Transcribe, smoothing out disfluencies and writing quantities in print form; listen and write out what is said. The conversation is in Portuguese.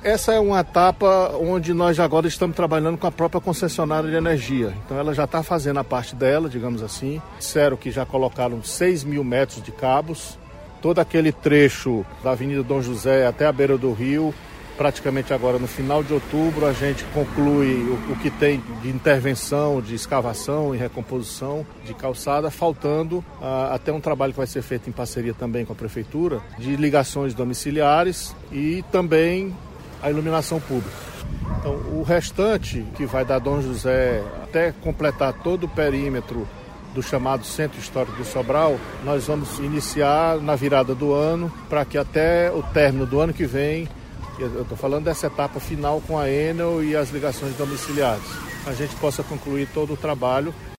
Essa é uma etapa onde nós agora estamos trabalhando com a própria concessionária de energia. Então ela já está fazendo a parte dela, digamos assim. Disseram que já colocaram 6.000 metros de cabos. Todo aquele trecho da Avenida Dom José até a beira do rio, praticamente agora no final de outubro, a gente conclui o que tem de intervenção, de escavação e recomposição de calçada, faltando até um trabalho que vai ser feito em parceria também com a Prefeitura, de ligações domiciliares e também a iluminação pública. Então, o restante, que vai da Dom José até completar todo o perímetro do chamado Centro Histórico de Sobral, nós vamos iniciar na virada do ano, para que até o término do ano que vem, eu estou falando dessa etapa final com a Enel e as ligações domiciliares, a gente possa concluir todo o trabalho.